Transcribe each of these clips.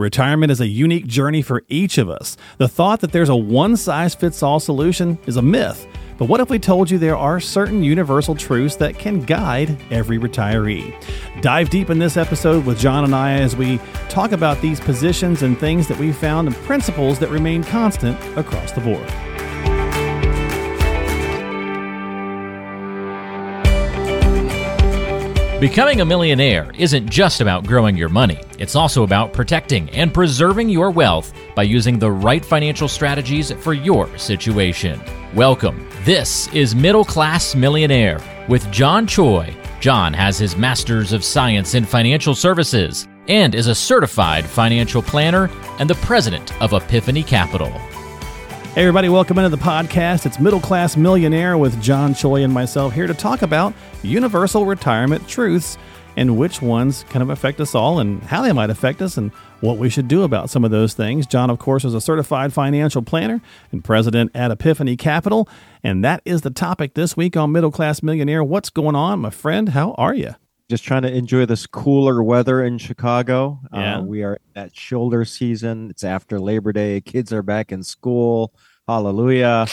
Retirement is a unique journey for each of us. The thought that there's a one-size-fits-all solution is a myth. But what if we told you there are certain universal truths that can guide every retiree? Dive deep in this episode with John and I as we talk about these positions and things that we found and principles that remain constant across the board. Becoming a millionaire isn't just about growing your money. It's also about protecting and preserving your wealth by using the right financial strategies for your situation. Welcome. This is Middle Class Millionaire with John Choi. John has his Master's of Science in Financial Services and is a certified financial planner and the president of Epiphany Capital. Hey everybody, welcome into the podcast. It's Middle Class Millionaire with John Choi and myself here to talk about universal retirement truths and which ones kind of affect us all and how they might affect us and what we should do about some of those things. John, of course, is a certified financial planner and president at Epiphany Capital, and that is the topic this week on Middle Class Millionaire. What's going on, my friend? How are you? Just trying to enjoy this cooler weather in Chicago. Yeah. We are at shoulder season. It's after Labor Day. Kids are back in school. Hallelujah.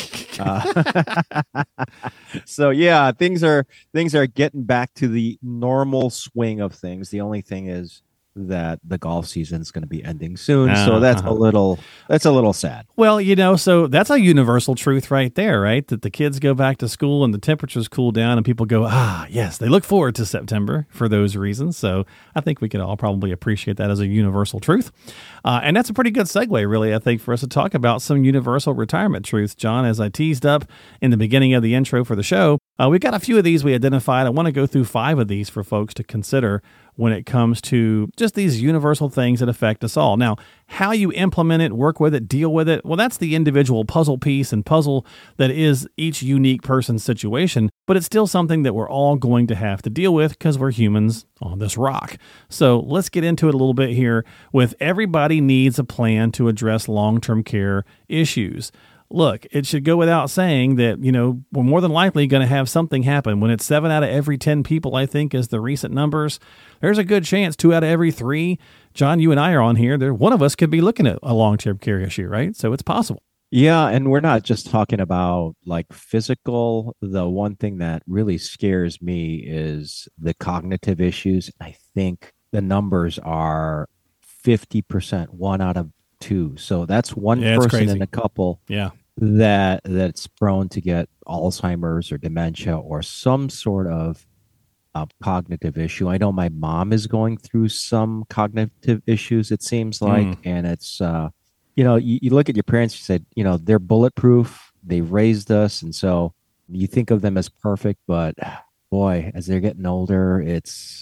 So yeah, things are getting back to the normal swing of things. The only thing is that the golf season is going to be ending soon. So that's a little sad. Well, so that's a universal truth right there, right? That the kids go back to school and the temperatures cool down and people go, yes, they look forward to September for those reasons. So I think we can all probably appreciate that as a universal truth. And that's a pretty good segue, really, I think, for us to talk about some universal retirement truths. John, as I teased up in the beginning of the intro for the show, we've got a few of these we identified. I want to go through 5 of these for folks to consider when it comes to just these universal things that affect us all. Now, how you implement it, work with it, deal with it, well, that's the individual puzzle piece and puzzle that is each unique person's situation, but it's still something that we're all going to have to deal with because we're humans on this rock. So let's get into it a little bit here with everybody needs a plan to address long-term care issues. Look, it should go without saying that, we're more than likely going to have something happen. When it's 7 out of every 10 people, I think, is the recent numbers, there's a good chance 2 out of every 3, John, you and I are on here, one of us could be looking at a long-term care issue, right? So it's possible. Yeah, and we're not just talking about like physical. The one thing that really scares me is the cognitive issues. I think the numbers are 50%, 1 out of 2. So that's one person in a couple that's prone to get Alzheimer's or dementia or some sort of cognitive issue. I know my mom is going through some cognitive issues, it seems like, and it's you look at your parents, you said, they're bulletproof, they raised us, and so you think of them as perfect, but boy, as they're getting older, it's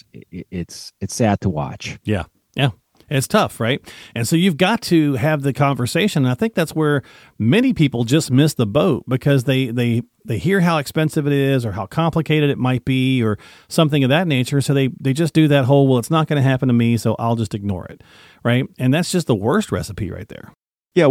sad to watch. Yeah. It's tough, right? And so you've got to have the conversation. And I think that's where many people just miss the boat because they hear how expensive it is or how complicated it might be or something of that nature. So they just do that whole, well, it's not going to happen to me, so I'll just ignore it, right? And that's just the worst recipe right there. Yeah,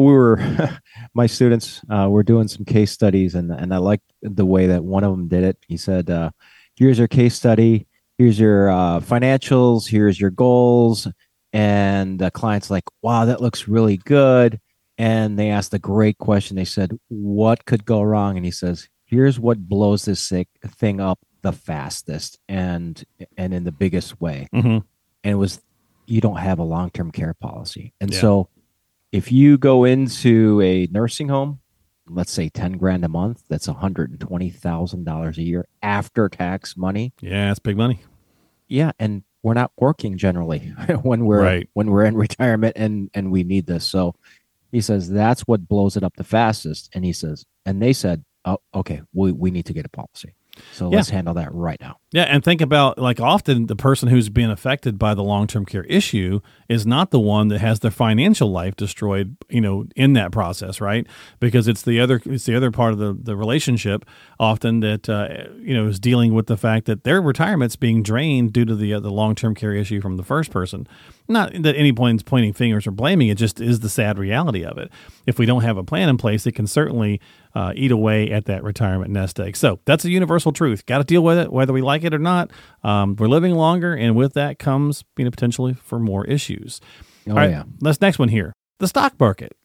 my students were doing some case studies, and I liked the way that one of them did it. He said, here's your case study, here's your financials, here's your goals. And the client's like, wow, that looks really good. And they asked a great question. They said, what could go wrong? And he says, here's what blows this thing up the fastest and in the biggest way. Mm-hmm. And it was, you don't have a long-term care policy. And so if you go into a nursing home, let's say 10 grand a month, that's $120,000 a year after tax money. Yeah, it's big money. Yeah. And we're not working generally when we're in retirement and we need this. So he says that's what blows it up the fastest. And he says, and they said, oh, okay, we need to get a policy. So let's handle that right now. Yeah, and think about, like, often the person who's being affected by the long-term care issue is not the one that has their financial life destroyed, in that process, right? Because it's the other part of the relationship often that, is dealing with the fact that their retirement's being drained due to the long-term care issue from the first person. Not that anyone's pointing fingers or blaming, it just is the sad reality of it. If we don't have a plan in place, it can certainly eat away at that retirement nest egg. So that's a universal truth. Got to deal with it, whether we like it or not. We're living longer, and with that comes potentially for more issues. Oh, All right, yeah. let's next one here. The stock market,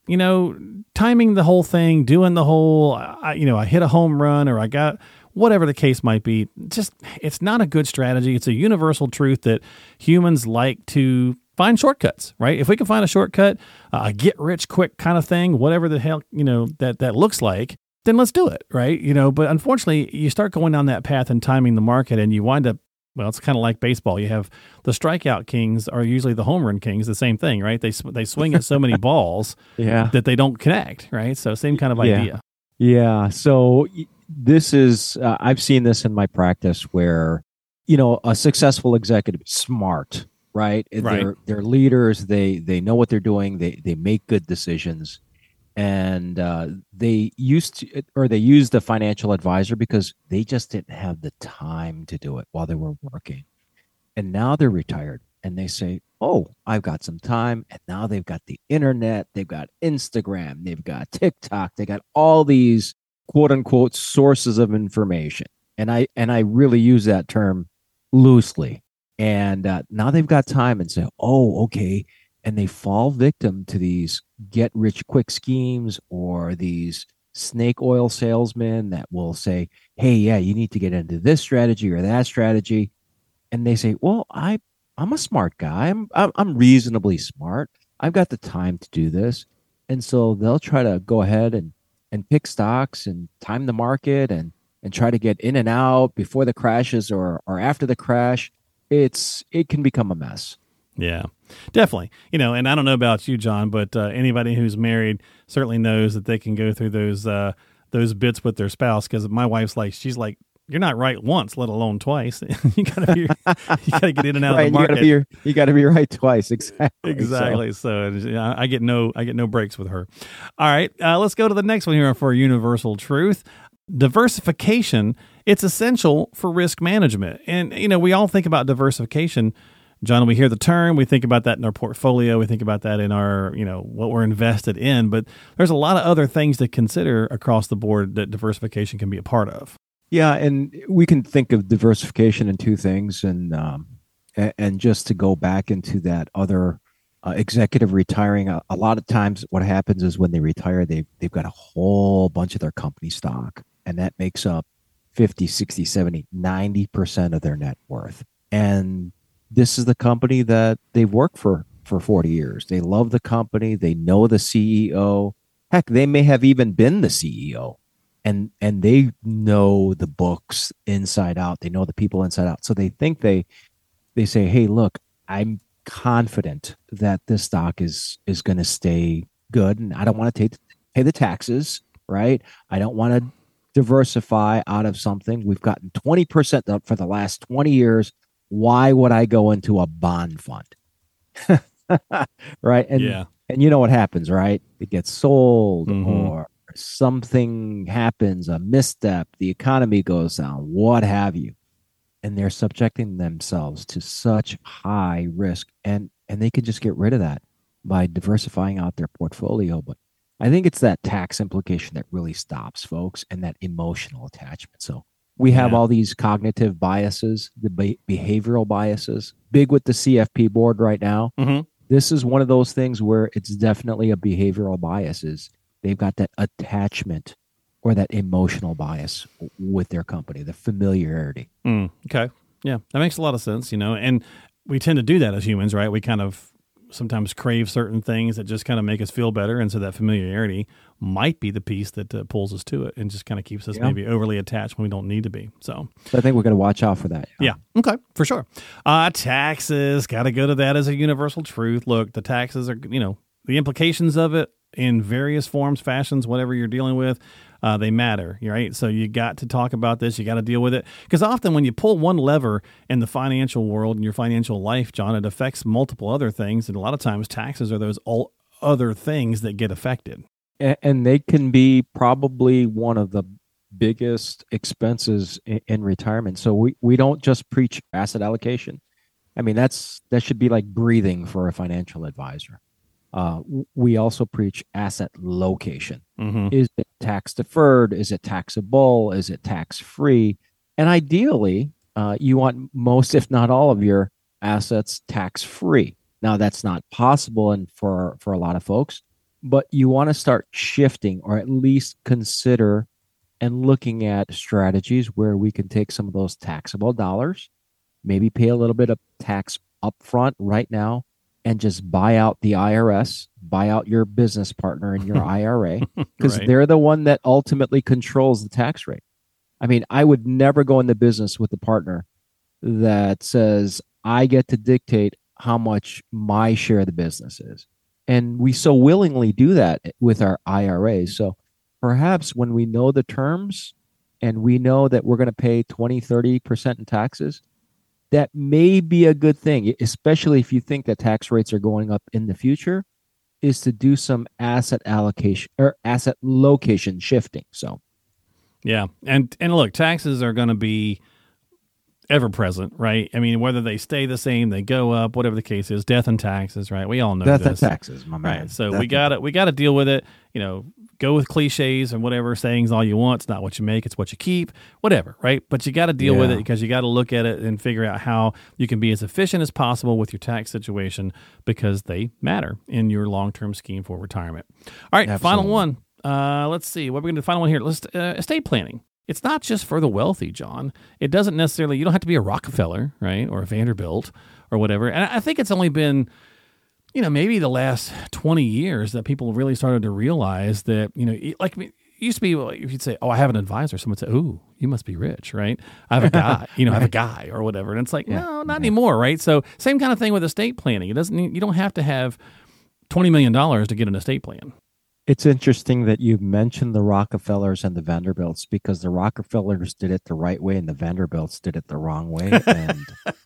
timing the whole thing, doing the whole, I hit a home run or I got whatever the case might be. Just, it's not a good strategy. It's a universal truth that humans like to find shortcuts, right? If we can find a shortcut, a get rich quick kind of thing, whatever the hell, that looks like, then let's do it, right? But unfortunately, you start going down that path and timing the market and you wind up, well, it's kind of like baseball. You have the strikeout kings are usually the home run kings, the same thing, right? They swing at so many balls that they don't connect, right? So same kind of idea. Yeah. So this is, I've seen this in my practice where, a successful executive, smart, right? Right. They're leaders. They know what they're doing. They make good decisions. And they used the financial advisor because they just didn't have the time to do it while they were working. And now they're retired and they say, oh, I've got some time. And now they've got the internet, they've got Instagram, they've got TikTok, they got all these quote unquote sources of information. And I really use that term loosely. And now they've got time and say, oh, okay. And they fall victim to these get rich quick schemes or these snake oil salesmen that will say, hey, yeah, you need to get into this strategy or that strategy. And they say, well, I'm a smart guy. I'm reasonably smart. I've got the time to do this. And so they'll try to go ahead and pick stocks and time the market and try to get in and out before the crashes or after the crash. It can become a mess. Yeah, definitely. And I don't know about you, John, but anybody who's married certainly knows that they can go through those bits with their spouse. Because my wife's she's like, you're not right once, let alone twice. you gotta get in and out of the market. You gotta be right twice. Exactly. So I get no breaks with her. All right, let's go to the next one here for universal truth. Diversification. It's essential for risk management, and we all think about diversification. John, we hear the term, we think about that in our portfolio, we think about that in our, what we're invested in, but there's a lot of other things to consider across the board that diversification can be a part of. Yeah, and we can think of diversification in two things, and just to go back into that other executive retiring, a lot of times what happens is when they retire, they've got a whole bunch of their company stock, and that makes up 50, 60, 70, 90% of their net worth. And this is the company that they've worked for 40 years. They love the company. They know the CEO. Heck, they may have even been the CEO. And they know the books inside out. They know the people inside out. So they think they say, hey, look, I'm confident that this stock is going to stay good. And I don't want to pay the taxes, right? I don't want to diversify out of something. We've gotten 20% for the last 20 years. Why would I go into a bond fund? Right. And you know what happens, right? It gets sold or something happens, a misstep, the economy goes down, what have you. And they're subjecting themselves to such high risk. And they could just get rid of that by diversifying out their portfolio. But I think it's that tax implication that really stops folks and that emotional attachment. So we have all these cognitive biases, the behavioral biases, big with the CFP board right now. Mm-hmm. This is one of those things where it's definitely a behavioral bias. They've got that attachment or that emotional bias with their company, the familiarity. Okay. Yeah, that makes a lot of sense, and we tend to do that as humans, right? We kind of sometimes crave certain things that just kind of make us feel better. And so that familiarity might be the piece that pulls us to it and just kind of keeps us maybe overly attached when we don't need to be. So I think we're going to watch out for that. Yeah. Okay. For sure. Taxes, got to go to that as a universal truth. Look, the taxes are, the implications of it in various forms, fashions, whatever you're dealing with, they matter, right? So you got to talk about this. You got to deal with it. Because often when you pull one lever in the financial world and your financial life, John, it affects multiple other things. And a lot of times taxes are those all other things that get affected. And they can be probably one of the biggest expenses in retirement. So we don't just preach asset allocation. I mean, that should be like breathing for a financial advisor. We also preach asset location. Mm-hmm. Is it tax deferred? Is it taxable? Is it tax free? And ideally, you want most, if not all, of your assets tax free. Now that's not possible and for a lot of folks, but you want to start shifting or at least consider and looking at strategies where we can take some of those taxable dollars, maybe pay a little bit of tax upfront right now, and just buy out the IRS, buy out your business partner in your IRA, because Right. they're the one that ultimately controls the tax rate. I mean, I would never go into business with a partner that says, I get to dictate how much my share of the business is. And we so willingly do that with our IRAs. So perhaps when we know the terms and we know that we're going to pay 20, 30% in taxes, that may be a good thing, especially if you think that tax rates are going up in the future, is to do some asset allocation or asset location shifting. So, Yeah. And look, taxes are going to be ever present, right? I mean, whether they stay the same, they go up, whatever the case is, death and taxes, right? We all know death and this. taxes, my man. Right. So Death we got to deal with it. You know, go with cliches and whatever sayings all you want. It's not what you make, it's what you keep, whatever, right? But you got to deal with it because you got to look at it and figure out how you can be as efficient as possible with your tax situation because they matter in your long-term scheme for retirement. All right, Absolutely. final one. Let's see. What we're going to do, final one here. Let's estate planning. It's not just for the wealthy, John. It doesn't necessarily, you don't have to be a Rockefeller, right? Or a Vanderbilt or whatever. And I think it's only been, you know, maybe the last 20 years that people really started to realize that, you know, like it used to be, if you'd say, oh, I have an advisor, someone would say, ooh, you must be rich, right? I have a guy, you know, I have a guy or whatever. And it's like, no, not anymore, right? So same kind of thing with estate planning. You don't have to have $20 million to get an estate plan. It's interesting that you mentioned the Rockefellers and the Vanderbilts because the Rockefellers did it the right way and the Vanderbilts did it the wrong way. And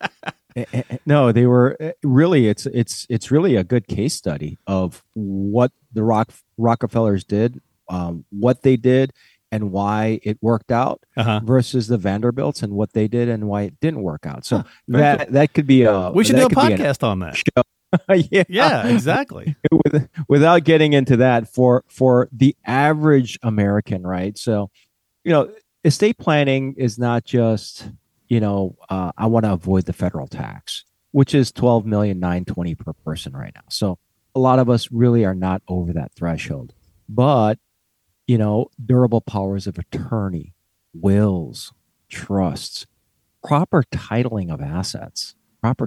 no, they were really. It's really a good case study of what the Rockefellers did, what they did, and why it worked out versus the Vanderbilts and what they did and why it didn't work out. So that could be a. We should do a podcast on that. Show. Yeah, exactly. Without getting into that, for the average American, right? So, you know, estate planning is not just, you know, I want to avoid the federal tax, which is $12,920,000 per person right now. So a lot of us really are not over that threshold. But, you know, durable powers of attorney, wills, trusts, proper titling of assets.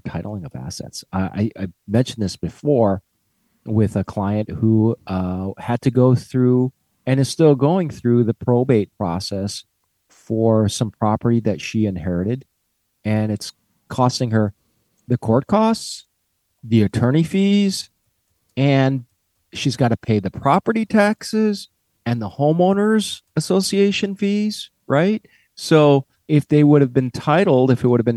I mentioned this before with a client who had to go through and is still going through the probate process for some property that she inherited. And it's costing her the court costs, the attorney fees, and she's got to pay the property taxes and the homeowners association fees, right? So if it would have been titled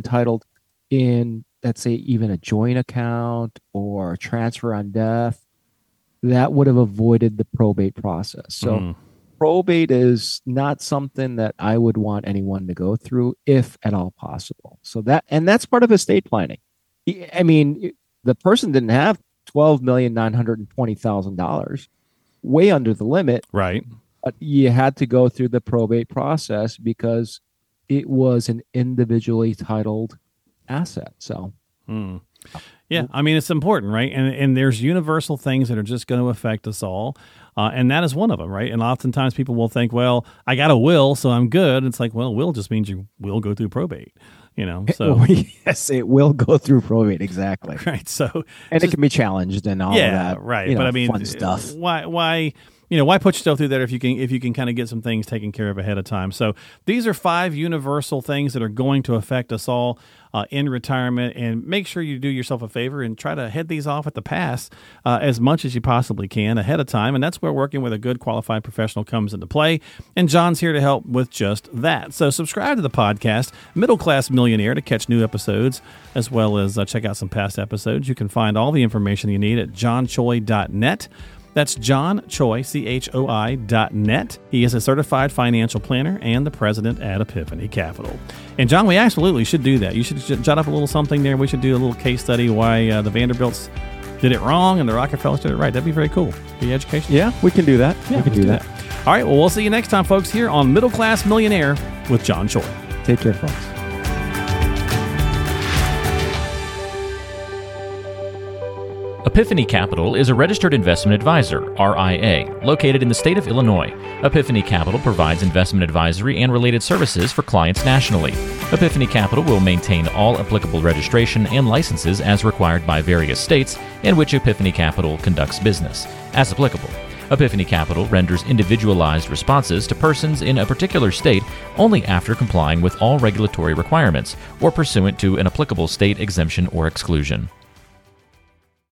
in, let's say, even a joint account or transfer on death, that would have avoided the probate process. So probate is not something that I would want anyone to go through, if at all possible. So that's part of estate planning. I mean, the person didn't have $12,920,000, way under the limit. Right. But you had to go through the probate process because it was an individually titled asset. So, yeah, I mean, it's important, right? And there's universal things that are just going to affect us all. And that is one of them, right? And oftentimes people will think, well, I got a will, so I'm good. It's like, well, will just means you will go through probate, you know? So yes, it will go through probate. Exactly. Right. So, and it can be challenged and all of that. Right. You know, but I mean, fun stuff. Why put yourself through that if you can kind of get some things taken care of ahead of time? So these are 5 universal things that are going to affect us all in retirement. And make sure you do yourself a favor and try to head these off at the pass as much as you possibly can ahead of time. And that's where working with a good qualified professional comes into play. And John's here to help with just that. So subscribe to the podcast, Middle Class Millionaire, to catch new episodes, as well as check out some past episodes. You can find all the information you need at johnchoi.net. That's John Choi, CHOI.net. He is a certified financial planner and the president at Epiphany Capital. And John, we absolutely should do that. You should jot up a little something there. We should do a little case study why the Vanderbilts did it wrong and the Rockefellers did it right. That'd be very cool. Be educational. Yeah, we can do that. Yeah, we can do that. All right, well, we'll see you next time, folks, here on Middle Class Millionaire with John Choi. Take care, folks. Epiphany Capital is a registered investment advisor, RIA, located in the state of Illinois. Epiphany Capital provides investment advisory and related services for clients nationally. Epiphany Capital will maintain all applicable registration and licenses as required by various states in which Epiphany Capital conducts business, as applicable. Epiphany Capital renders individualized responses to persons in a particular state only after complying with all regulatory requirements or pursuant to an applicable state exemption or exclusion.